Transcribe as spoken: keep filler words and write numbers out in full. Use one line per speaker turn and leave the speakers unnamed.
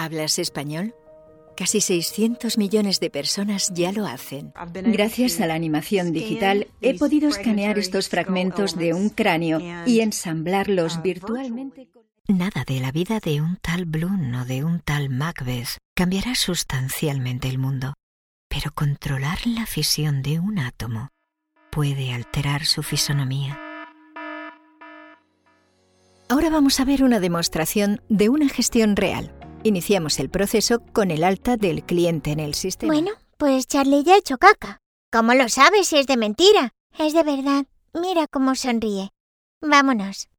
¿Hablas español? Casi seiscientos millones de personas ya lo hacen.
Gracias a la animación digital, he podido escanear estos fragmentos de un cráneo y ensamblarlos virtualmente.
Nada de la vida de un tal Bloom o de un tal Macbeth cambiará sustancialmente el mundo, pero controlar la fisión de un átomo puede alterar su fisonomía. Ahora vamos a ver una demostración de una gestión real. Iniciamos el proceso con el alta del cliente en el sistema.
Bueno, pues Charlie ya ha hecho caca. ¿Cómo lo sabes si es de mentira? Es de verdad. Mira cómo sonríe. Vámonos.